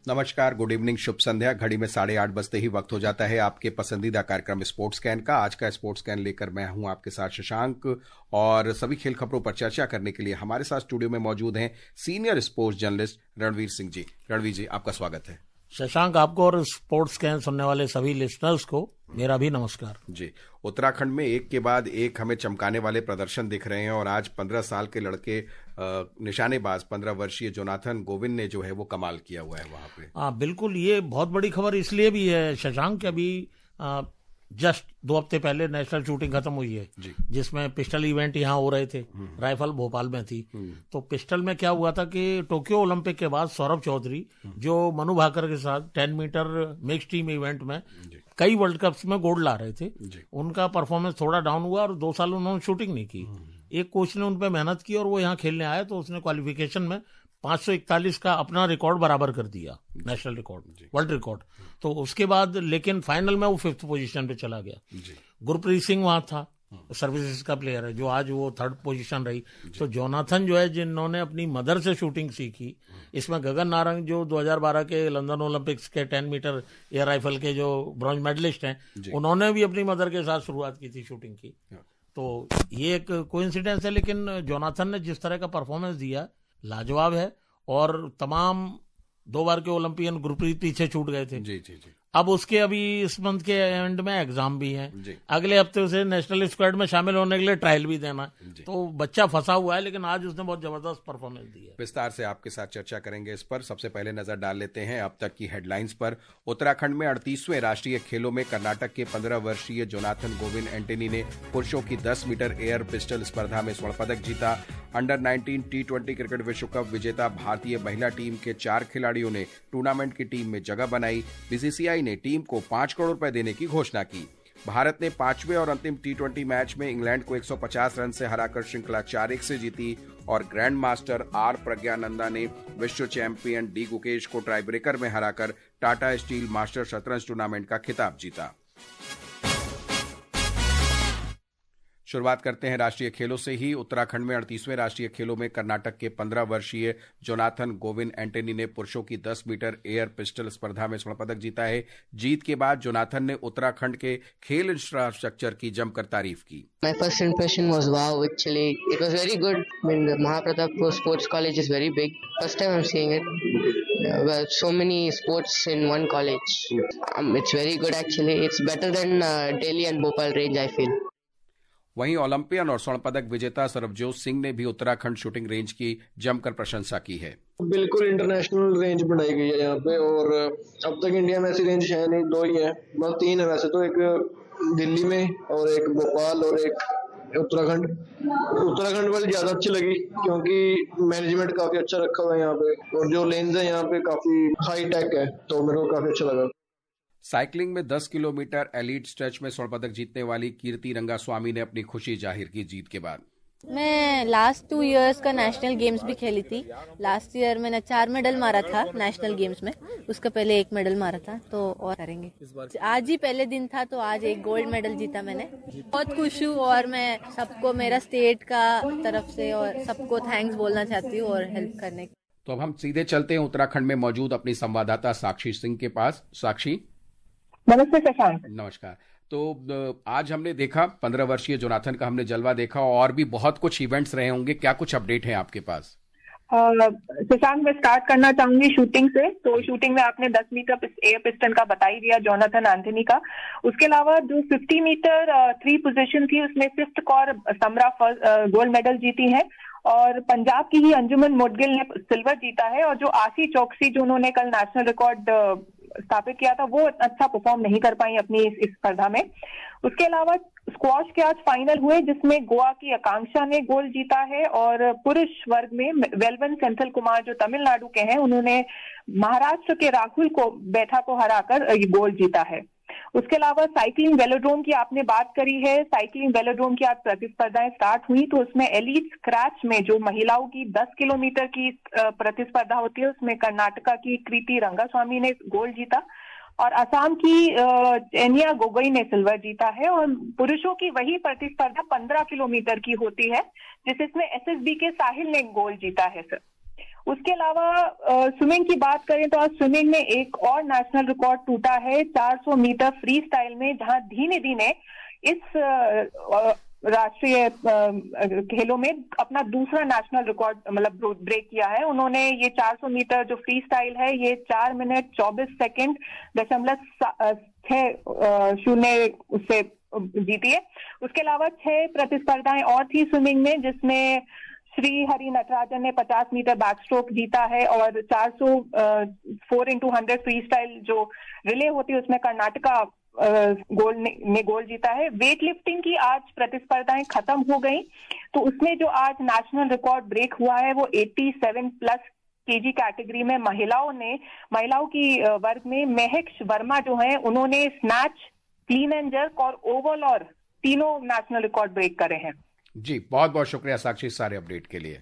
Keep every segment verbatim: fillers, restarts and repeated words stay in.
नमस्कार, good evening, शुभ संध्या। घड़ी में साढ़े आठ बजते ही वक्त हो जाता है आपके पसंदीदा कार्यक्रम स्पोर्ट्स स्कैन का। आज का स्पोर्ट्स स्कैन लेकर मैं हूं आपके साथ शशांक, और सभी खेल खबरों पर चर्चा करने के लिए हमारे साथ स्टूडियो में मौजूद हैं senior sports journalist Ranveer Singh ji. Ranveer ji, आपका स्वागत है। शशांक, आपको और स्पोर्ट्स स्कैन सुनने वाले सभी लिसनर्स को मेरा भी नमस्कार जी। उत्तराखंड में एक के बाद एक हमें चमकाने वाले प्रदर्शन दिख रहे हैं, और आज पंद्रह साल के लड़के निशानेबाज पंद्रह वर्षीय जोनाथन गोविंद ने जो है वो कमाल किया हुआ है वहां पे। हाँ बिल्कुल, ये बहुत बड़ी खबर इसलिए भी है शशांक, अभी जस्ट दो हफ्ते पहले नेशनल शूटिंग खत्म हुई है, जिसमें पिस्टल इवेंट यहाँ हो रहे थे। राइफल भोपाल में थी। तो पिस्टल में क्या हुआ था कि टोक्यो ओलंपिक के बाद सौरभ चौधरी, जो मनु भाकर के साथ ten meter mix team event में कई वर्ल्ड कप्स में गोल्ड ला रहे थे, उनका परफॉर्मेंस थोड़ा डाउन हुआ और दो साल उन्होंने शूटिंग नहीं की। एक कोच ने उन पर मेहनत की और वो यहाँ खेलने आए, तो उसने क्वालिफिकेशन में पाँच सौ इकतालीस का अपना रिकॉर्ड बराबर कर दिया, नेशनल रिकॉर्ड, वर्ल्ड रिकॉर्ड। तो उसके बाद लेकिन फाइनल में वो फिफ्थ पोजीशन पे चला गया। गुरप्रीत सिंह वहां था, सर्विसेज का प्लेयर है, जो आज वो थर्ड पोजीशन रही। तो जोनाथन जो है, जिन्होंने अपनी मदर से शूटिंग सीखी, इसमें गगन नारंग जो दो हज़ार बारह के लंदन ओलंपिक्स के टेन मीटर एयर राइफल के जो ब्रॉन्ज मेडलिस्ट हैं, उन्होंने भी अपनी मदर के साथ शुरुआत की थी शूटिंग की। तो ये एक कोइंसिडेंस है, लेकिन जोनाथन ने जिस तरह का परफॉर्मेंस दिया लाजवाब है। और तमाम दो बार के ओलंपियन गुरप्रीत पीछे छूट गए थे। जी जी जी। अब उसके अभी इस मंथ के एंड में एग्जाम भी हैं, अगले हफ्ते उसे नेशनल स्क्वाड में शामिल होने के लिए ट्रायल भी देना। तो बच्चा फंसा हुआ है, लेकिन आज उसने बहुत जबरदस्त परफॉर्मेंस दी है। विस्तार से आपके साथ चर्चा करेंगे इस पर। सबसे पहले नजर डाल लेते हैं अब तक की हेडलाइंस पर। उत्तराखंड में अड़तीसवें राष्ट्रीय खेलों में कर्नाटक के पंद्रह वर्षीय जोनाथन गोविंद एंटनी ने पुरुषों की दस मीटर एयर पिस्टल स्पर्धा में स्वर्ण पदक जीता। Under nineteen T twenty cricket विश्व कप विजेता भारतीय महिला टीम के चार खिलाड़ियों ने टूर्नामेंट की टीम में जगह बनाई। बीसीसीआई ने टीम को पांच करोड़ रुपए देने की घोषणा की। भारत ने पांचवें और अंतिम टी ट्वेंटी मैच में इंग्लैंड को एक सौ पचास रन से हराकर श्रृंखला चार एक से जीती, और ग्रैंड मास्टर आर प्रज्ञानंदा ने विश्व चैंपियन डी गुकेश को टाई ब्रेकर में हराकर टाटा स्टील मास्टर शतरंज टूर्नामेंट का खिताब जीता। शुरुआत करते हैं राष्ट्रीय खेलों से ही। उत्तराखंड में अड़तीसवें राष्ट्रीय खेलों में कर्नाटक के पंद्रह वर्षीय जोनाथन गोविंद एंटनी ने पुरुषों की दस मीटर एयर पिस्टल स्पर्धा में स्वर्ण पदक जीता है। जीत के बाद जोनाथन ने उत्तराखंड के खेल इंफ्रास्ट्रक्चर की जमकर तारीफ की। My first impression was wow. Actually, it was very good. I mean, the Mahapratap Sports College is very big. First time I'm seeing it. Uh, well, so many sports in one college. Um, it's very good actually. It's better than uh, Delhi and Bhopal range, I feel. वहीं Olympian और स्वर्ण पदक विजेता सरबजोत सिंह ने भी Uttarakhand shooting range की जमकर प्रशंसा की है। बिल्कुल इंटरनेशनल रेंज बनाई गई है यहाँ पे, और अब तक इंडिया में ऐसी रेंज है नहीं, दो ही है, बस तीन है वैसे तो, एक दिल्ली में और एक भोपाल और एक उत्तराखंड। उत्तराखंड वाली ज्यादा अच्छी लगी क्योंकि मैनेजमेंट काफी अच्छा रखा हुआ है यहाँ पे, और जो लेंस है यहाँ पे काफी हाई टेक है, तो मेरे को काफी अच्छा लगा। साइकिलिंग में दस किलोमीटर एलीट स्ट्रेच में स्वर्ण पदक जीतने वाली कीर्ति रंगास्वामी ने अपनी खुशी जाहिर की जीत के बाद। मैं लास्ट टू इयर्स का नेशनल गेम्स भी खेली थी। लास्ट ईयर मैंने चार मेडल मारा था नेशनल गेम्स में, उसका पहले एक मेडल मारा था, तो और करेंगे। आज ही पहले दिन था, तो आज एक गोल्ड मेडल जीता मैंने। बहुत खुश हूँ, और मैं सबको मेरा स्टेट का तरफ से और सबको थैंक्स बोलना चाहती हूँ और हेल्प करने की। तो अब हम सीधे चलते हैं उत्तराखंड में मौजूद अपनी संवाददाता साक्षी सिंह के पास। साक्षी, नमस्ते शशांक। नमस्कार। तो आज हमने देखा पंद्रह वर्षीय जोनाथन का हमने जलवा देखा, और भी बहुत कुछ इवेंट्स रहे होंगे, क्या कुछ अपडेट है आपके पास? शशांक, मैं स्टार्ट करना चाहूंगी शूटिंग से। तो शूटिंग में आपने दस मीटर एयर पिस्टल का बता ही दिया, जोनाथन एंथनी का। उसके अलावा जो पचास मीटर थ्री पोजीशन थी, उसमें fifth Kaur Samra gold medal जीती है, और पंजाब की ही अंजुमन मोडगिल ने सिल्वर जीता है। और जो आशी चौकसी, जो उन्होंने कल नेशनल रिकॉर्ड स्थापित किया था, वो अच्छा परफॉर्म नहीं कर पाई अपनी इस, इस स्पर्धा में। उसके अलावा स्क्वॉश के आज फाइनल हुए, जिसमें गोवा की आकांक्षा ने गोल्ड जीता है, और पुरुष वर्ग में वेलवन सेंथिल कुमार जो तमिलनाडु के हैं, उन्होंने महाराष्ट्र के राहुल को बैठा को हराकर गोल्ड जीता है। उसके अलावा साइकिलिंग वेलोड्रोम की आपने बात करी है। साइकिलिंग वेलोड्रोम की आज प्रतिस्पर्धाएं स्टार्ट हुई, तो उसमें एलीट स्क्रैच में जो महिलाओं की दस किलोमीटर की प्रतिस्पर्धा होती है, उसमें कर्नाटका की कृति रंगास्वामी ने गोल्ड जीता, और असम की एनिया गोगोई ने सिल्वर जीता है। और पुरुषों की वही प्रतिस्पर्धा पंद्रह किलोमीटर की होती है, जिसमें एसएसबी के साहिल ने गोल्ड जीता है सर। उसके अलावा स्विमिंग की बात करें तो आज स्विमिंग में एक और नेशनल रिकॉर्ड टूटा है चार सौ मीटर फ्री स्टाइल में, जहां धीमे धीमे इस राष्ट्रीय खेलों में अपना दूसरा नेशनल रिकॉर्ड मतलब ब्रेक किया है। उन्होंने ये चार सौ मीटर जो फ्री स्टाइल है ये चार मिनट चौबीस सेकंड दशमलव छह शून्य उससे जीती है। उसके अलावा छह प्रतिस्पर्धाएं और थी स्विमिंग में, जिसमें श्री हरि नटराजन ने पचास मीटर बैक स्ट्रोक जीता है और चार सौ four into hundred free style जो रिले होती है उसमें कर्नाटका गोल्ड ने, ने गोल्ड जीता है। वेट लिफ्टिंग की आज प्रतिस्पर्धाएं खत्म हो गई, तो उसमें जो आज नेशनल रिकॉर्ड ब्रेक हुआ है वो सत्तासी प्लस केजी कैटेगरी में महिलाओं ने महिलाओं की वर्ग में महक वर्मा जो है उन्होंने स्नैच, क्लीन एंड जर्क और ओवल और तीनों नेशनल रिकॉर्ड ब्रेक करे हैं। जी बहुत बहुत शुक्रिया साक्षी सारे अपडेट के लिए।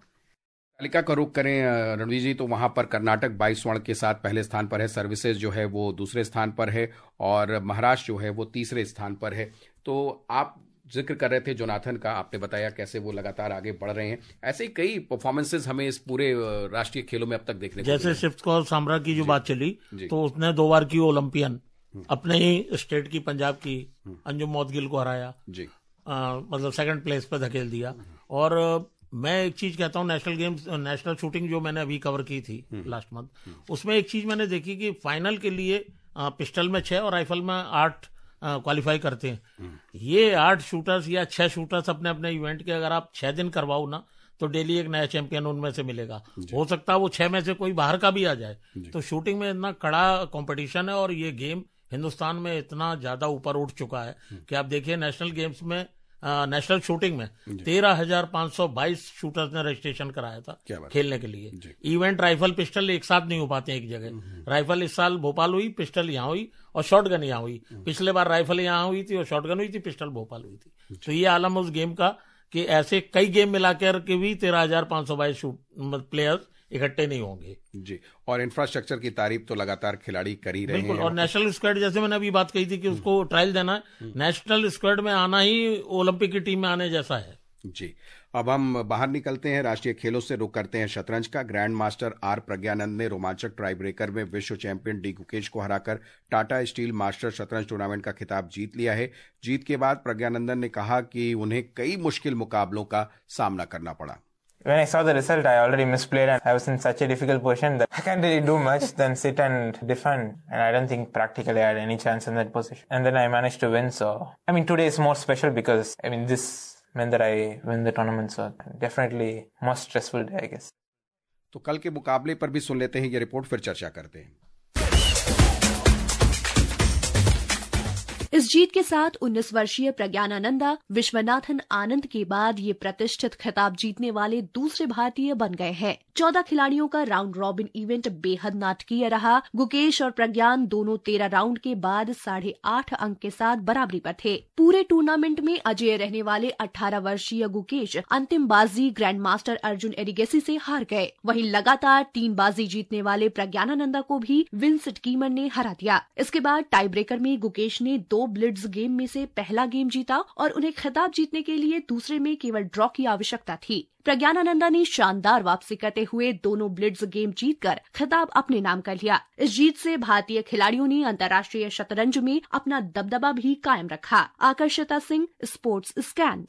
तालिका का रुख करें रणवीर जी, तो वहां पर कर्नाटक बाईस स्वर्ण के साथ पहले स्थान पर है, सर्विसेज जो है वो दूसरे स्थान पर है और महाराष्ट्र जो है वो तीसरे स्थान पर है। तो आप जिक्र कर रहे थे जोनाथन का, आपने बताया कैसे वो लगातार आगे बढ़ रहे हैं। ऐसे ही कई परफॉर्मेंसेस हमें इस पूरे राष्ट्रीय खेलों में अब तक देखने को मिले। जैसे शिवकौर सामरा की जो बात चली तो उसने दो बार की ओलंपियन अपने ही स्टेट की पंजाब की अंजुम मौदगिल को हराया जी, आ, मतलब सेकंड प्लेस पर धकेल दिया। और मैं एक चीज कहता हूँ, नेशनल गेम्स नेशनल शूटिंग जो मैंने अभी कवर की थी लास्ट मंथ, उसमें एक चीज मैंने देखी कि फाइनल के लिए आ, पिस्टल में छह और राइफल में आठ क्वालिफाई करते हैं। ये आठ शूटर्स या छह शूटर्स अपने अपने इवेंट के अगर आप छह दिन करवाओ ना तो डेली एक नया चैंपियन उनमें से मिलेगा। हो सकता है वो छह में से कोई बाहर का भी आ जाए। तो शूटिंग में इतना कड़ा कंपटीशन है और ये गेम हिंदुस्तान में इतना ज्यादा ऊपर उठ चुका है कि आप देखिए नेशनल गेम्स में आ, नेशनल शूटिंग में तेरह हजार पांच सौ बाईस शूटर्स ने रजिस्ट्रेशन कराया था खेलने के लिए। इवेंट राइफल पिस्टल एक साथ नहीं हो पाते एक जगह। राइफल इस साल भोपाल हुई, पिस्टल यहाँ हुई और शॉटगन यहाँ हुई। पिछले बार राइफल यहाँ हुई थी और शॉटगन हुई थी, पिस्टल भोपाल हुई थी। तो ये आलम उस गेम का कि ऐसे कई गेम मिलाकर के भी तेरह हजार पांच सौ बाईस प्लेयर्स इकट्ठे नहीं होंगे जी। और इंफ्रास्ट्रक्चर की तारीफ तो लगातार खिलाड़ी कर ही रहे हैं। और नेशनल स्क्वाड जैसे मैंने अभी बात कही थी कि उसको ट्रायल देना है, नेशनल स्क्वाड में आना ही ओलंपिक की टीम में आने जैसा है जी। अब हम बाहर निकलते हैं, राष्ट्रीय खेलों से रुख करते हैं शतरंज का। ग्रैंड मास्टर आर प्रज्ञानंद ने रोमांचक टाई ब्रेकर में विश्व चैंपियन डी गुकेश को हराकर टाटा स्टील मास्टर शतरंज टूर्नामेंट का खिताब जीत लिया है। जीत के बाद प्रज्ञानंदन ने कहा कि उन्हें कई मुश्किल मुकाबलों का सामना करना पड़ा। When I saw the result, I already misplayed and I was in such a difficult position that I can't really do much than sit and defend. And I don't think practically I had any chance in that position. And then I managed to win. So, I mean, today is more special because, I mean, this meant that I win the tournament. So, definitely more stressful day, I guess. तो कल के मुकाबले पर भी सुन लेते हैं ये report, फिर चर्चा करते हैं। इस जीत के साथ उन्नीस वर्षीय प्रज्ञानानंदा विश्वनाथन आनंद के बाद ये प्रतिष्ठित खिताब जीतने वाले दूसरे भारतीय बन गए हैं। चौदह खिलाड़ियों का राउंड रॉबिन इवेंट बेहद नाटकीय रहा। गुकेश और प्रज्ञान दोनों तेरह राउंड के बाद साढ़े आठ अंक के साथ बराबरी पर थे। पूरे टूर्नामेंट में अजेय रहने वाले अठारह वर्षीय गुकेश अंतिम बाजी ग्रैंड मास्टर अर्जुन एरिगेसी से हार गए। वहीं लगातार तीन बाजी जीतने वाले प्रज्ञानानंदा को भी विंसेंट कीमन ने हरा दिया। इसके बाद टाई ब्रेकर में गुकेश ने दो ब्लिट्ज गेम में से पहला गेम जीता और उन्हें खिताब जीतने के लिए दूसरे में केवल ड्रॉ की आवश्यकता थी। प्रज्ञानानंदा ने शानदार वापसी करते हुए दोनों ब्लिट्ज गेम जीतकर खिताब अपने नाम कर लिया। इस जीत से भारतीय खिलाड़ियों ने अंतर्राष्ट्रीय शतरंज में अपना दबदबा भी कायम रखा। Akarshita Singh, sports scan.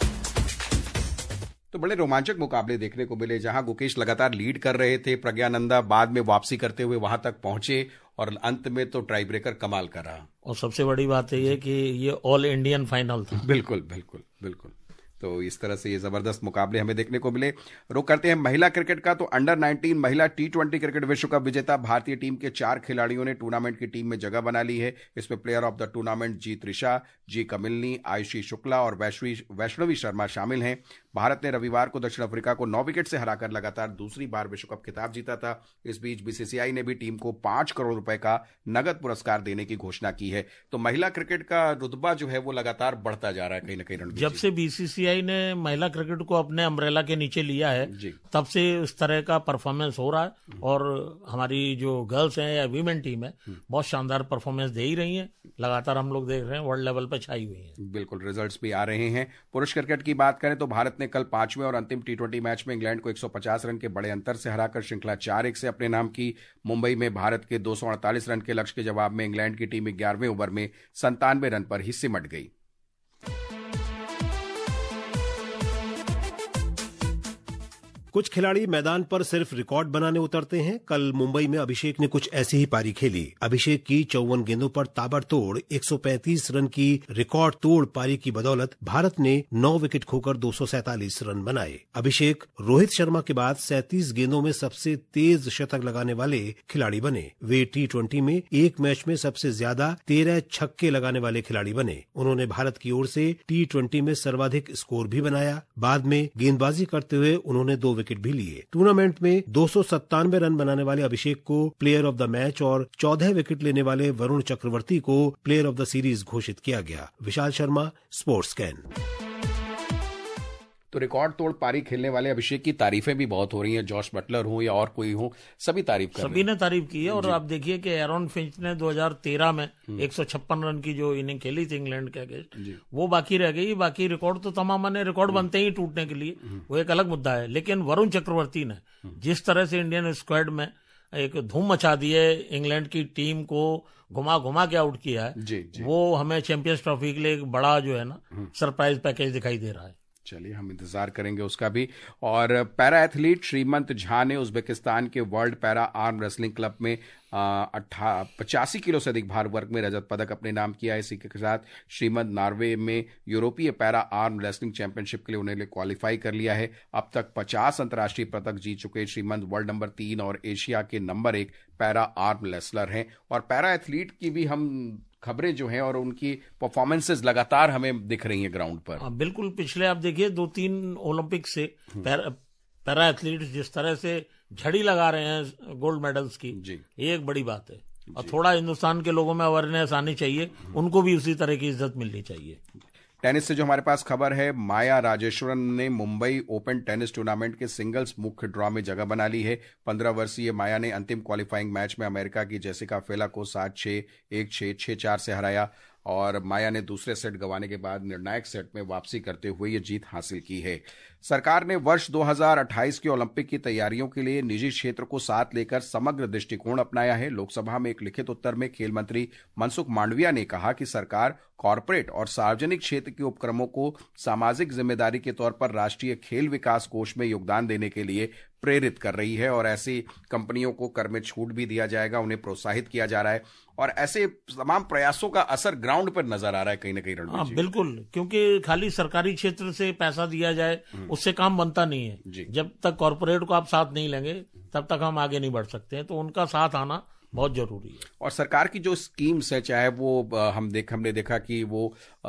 तो बड़े रोमांचक मुकाबले देखने को मिले, जहां गुकेश लगातार लीड कर रहे थे, प्रज्ञानंदा बाद में वापसी करते हुए वहां तक पहुंचे और अंत में तो टाई ब्रेकर कमाल कर रहा। और सबसे बड़ी बात यह है कि ये ऑल इंडियन फाइनल था। बिल्कुल बिल्कुल बिल्कुल। तो इस तरह से ये जबरदस्त मुकाबले हमें देखने को मिले। रुक करते हैं महिला क्रिकेट का। तो अंडर नाइनटीन महिला टी ट्वेंटी क्रिकेट विश्व कप विजेता भारतीय टीम के चार खिलाड़ियों ने टूर्नामेंट की टीम में जगह बना ली है। इसमें player of the tournament G Trisha, G Kamalini, Aayushi Shukla और वैष्णवी शर्मा शामिल हैं। भारत ने रविवार को दक्षिण अफ्रीका को नौ विकेट से हराकर लगातार दूसरी बार विश्व कप खिताब जीता था। इस बीच बीसीसीआई ने भी टीम को पांच करोड़ रुपए का नगद पुरस्कार देने की घोषणा की है। तो महिला क्रिकेट का रुतबा जो है वो लगातार बढ़ता जा रहा है कहीं ना कहीं। जब से बीसीसीआई ने महिला क्रिकेट को अपने अम्ब्रेला के नीचे लिया है तब से इस तरह का परफॉर्मेंस हो रहा है और हमारी जो गर्ल्स हैं या वीमेन टीम है बहुत शानदार परफॉर्मेंस दे ही रही है। लगातार हम लोग देख रहे हैं वर्ल्ड लेवल पर छाई हुई है। बिल्कुल, रिजल्ट्स भी आ रहे हैं। पुरुष क्रिकेट की बात करें तो भारत ने ने कल पांचवें और अंतिम टी ट्वेंटी मैच में इंग्लैंड को एक सौ पचास रन के बड़े अंतर से हराकर श्रृंखला चार एक से अपने नाम की। मुंबई में भारत के दो सौ अड़तालीस रन के लक्ष्य के जवाब में इंग्लैंड की टीम ग्यारहवें ओवर में संतानवे रन पर ही सिमट गई। कुछ खिलाड़ी मैदान पर सिर्फ रिकॉर्ड बनाने उतरते हैं। कल मुंबई में अभिषेक ने कुछ ऐसी ही पारी खेली। अभिषेक की चौवन गेंदों पर ताबड़तोड़ एक सौ पैंतीस रन की रिकॉर्ड तोड़ पारी की बदौलत भारत ने नौ विकेट खोकर दो सौ सैंतालीस रन बनाए। अभिषेक रोहित शर्मा के बाद सैंतीस गेंदों में सबसे तेज शतक लगाने वाले खिलाड़ी बने। वे टी ट्वेंटी में एक मैच में सबसे ज्यादा तेरह छक्के लगाने वाले खिलाड़ी बने। उन्होंने भारत की ओर से टी ट्वेंटी में सर्वाधिक स्कोर भी बनाया। बाद में गेंदबाजी करते हुए उन्होंने दो विकेट भी लिए। टूर्नामेंट में दो सौ सत्तानवे रन बनाने वाले अभिषेक को प्लेयर ऑफ द मैच और चौदह विकेट लेने वाले वरुण चक्रवर्ती को प्लेयर ऑफ द सीरीज घोषित किया गया। Vishal Sharma, sports scan. तो रिकॉर्ड तोड़ पारी खेलने वाले अभिषेक की तारीफें भी बहुत हो रही हैं। जॉश बटलर हो या और कोई हो, सभी तारीफ कर रहे हैं। सभी ने तारीफ की है। और आप देखिए कि एरॉन फिंच ने दो हज़ार तेरह में एक सौ छप्पन रन की जो इनिंग खेली थी इंग्लैंड के अगेंस्ट, वो बाकी रह गई। बाकी रिकॉर्ड तो तमाम ने रिकॉर्ड बनते ही टूटने के लिए, वो एक अलग मुद्दा है। लेकिन वरुण चक्रवर्ती ने जिस तरह से इंडियन स्क्वाड में एक धूम मचा दी है, इंग्लैंड की टीम को घुमा घुमा के आउट किया है, जी, जी। वो हमें चैंपियंस ट्रॉफी के लिए एक बड़ा जो है ना सरप्राइज पैकेज दिखाई दे रहा है। चलिए, हम इंतजार करेंगे उसका भी। और पैरा एथलीट श्रीमंत झा ने उज्बेकिस्तान के world para arm wrestling club में अट्ठा पचासी किलो से अधिक भार वर्ग में रजत पदक अपने नाम किया। इसी के साथ श्रीमंत नॉर्वे में यूरोपीय पैरा आर्म रेसलिंग चैंपियनशिप के लिए उन्हें क्वालिफाई कर लिया है। अब तक पचास अंतर्राष्ट्रीय पदक जीत चुके श्रीमंत वर्ल्ड नंबर तीन और एशिया के नंबर एक पैरा आर्म रेसलर हैं। और पैरा एथलीट की भी हम खबरें जो हैं और उनकी परफॉर्मेंसेस लगातार हमें दिख रही हैं ग्राउंड पर। आ, बिल्कुल। पिछले आप देखिए दो तीन ओलंपिक से पैरा, पैरा एथलीट्स जिस तरह से झड़ी लगा रहे हैं गोल्ड मेडल्स की, जी, ये एक बड़ी बात है। और थोड़ा हिंदुस्तान के लोगों में अवेयरनेस आनी चाहिए, उनको भी उसी तरह की इज्जत मिलनी चाहिए। टेनिस से जो हमारे पास खबर है, माया राजेश्वरन ने मुंबई ओपन टेनिस टूर्नामेंट के सिंगल्स मुख्य ड्रॉ में जगह बना ली है। पंद्रह वर्षीय माया ने अंतिम क्वालिफाइंग मैच में अमेरिका की जेसिका फेला को सात छह, एक छह, छह चार से हराया। और माया ने दूसरे सेट गंवाने के बाद निर्णायक सेट में वापसी करते हुए ये जीत हासिल की है। सरकार ने वर्ष दो हज़ार अट्ठाईस के ओलंपिक की तैयारियों के लिए निजी क्षेत्र को साथ लेकर समग्र दृष्टिकोण अपनाया है। लोकसभा में एक लिखित उत्तर में खेल मंत्री मनसुख मांडविया ने कहा कि सरकार कॉरपोरेट और सार्वजनिक क्षेत्र के उपक्रमों को सामाजिक जिम्मेदारी के तौर पर राष्ट्रीय खेल विकास कोष में योगदान देने के लिए प्रेरित कर रही है। और ऐसी कंपनियों को कर में छूट भी दिया जाएगा, उन्हें प्रोत्साहित किया जा रहा है। और ऐसे तमाम प्रयासों का असर ग्राउंड पर नजर आ रहा है कहीं ना कहीं। हाँ, बिल्कुल। क्योंकि खाली सरकारी क्षेत्र से पैसा दिया जाए उससे काम बनता नहीं है। जब तक कॉरपोरेट को आप साथ नहीं लेंगे तब तक हम आगे नहीं बढ़ सकते हैं। तो उनका साथ आना बहुत जरूरी है। और सरकार की जो स्कीम्स है, चाहे वो हम देख हमने देखा कि वो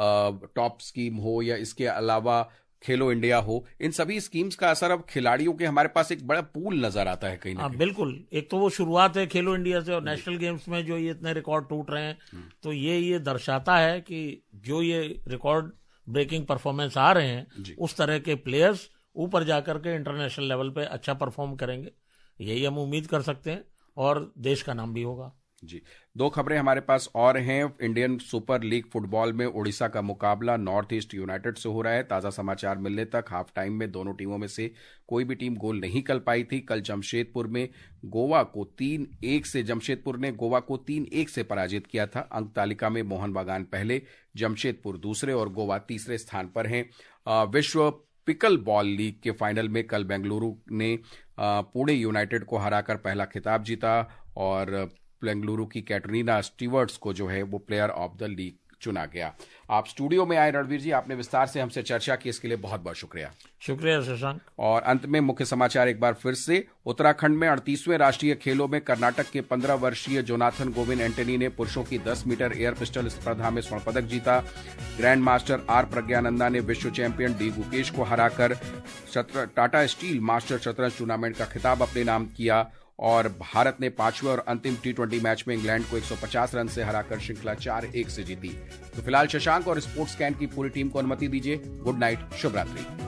टॉप स्कीम हो या इसके अलावा खेलो इंडिया हो, इन सभी स्कीम्स का असर अब खिलाड़ियों के हमारे पास एक बड़ा पूल नजर आता है कहीं ना कहीं। बिल्कुल। एक तो वो शुरुआत है खेलो इंडिया से, और नेशनल गेम्स में जो ये इतने रिकॉर्ड टूट रहे हैं, तो ये ये दर्शाता है कि जो ये रिकॉर्ड ब्रेकिंग परफॉर्मेंस आ रहे हैं, उस तरह के प्लेयर्स ऊपर जाकर के इंटरनेशनल लेवल पे अच्छा परफॉर्म करेंगे, यही हम उम्मीद कर सकते हैं। और देश का नाम भी होगा। जी, दो खबरें हमारे पास और हैं। इंडियन सुपर लीग फुटबॉल में ओडिशा का मुकाबला नॉर्थ ईस्ट यूनाइटेड से हो रहा है। ताजा समाचार मिलने तक हाफ टाइम में दोनों टीमों में से कोई भी टीम गोल नहीं कर पाई थी। कल जमशेदपुर में गोवा को तीन एक से जमशेदपुर ने गोवा को तीन एक से पराजित किया था। अंक तालिका में मोहन बागान पहले, जमशेदपुर दूसरे और गोवा तीसरे स्थान पर हैं। विश्व पिकल बॉल लीग के फाइनल में कल बेंगलुरु ने पुणे यूनाइटेड को हराकर पहला खिताब जीता। और बेंगलुरु की कैटरीना स्टीवर्ट्स को जो है वो प्लेयर ऑफ द लीग चुना गया। आप स्टूडियो में आए रणवीर जी, आपने विस्तार से हमसे चर्चा की, इसके लिए बहुत बहुत शुक्रिया। शुक्रिया शशांक। और अंत में मुख्य समाचार एक बार फिर से। उत्तराखंड में अड़तीसवें राष्ट्रीय खेलों में कर्नाटक के पंद्रह वर्षीय जोनाथन गोविंद एंटनी ने पुरुषों की दस मीटर एयर पिस्टल स्पर्धा में स्वर्ण पदक जीता। ग्रैंड मास्टर आर प्रज्ञानंदा ने विश्व चैंपियन डी गुकेश को हराकर टाटा स्टील मास्टर शतरंज टूर्नामेंट का खिताब अपने नाम किया। और भारत ने पांचवें और अंतिम टी ट्वेंटी मैच में इंग्लैंड को एक सौ पचास रन से हराकर श्रृंखला चार एक से जीती। तो फिलहाल शशांक और स्पोर्ट्स कैन की पूरी टीम को अनुमति दीजिए। गुड नाइट, शुभ रात्रि।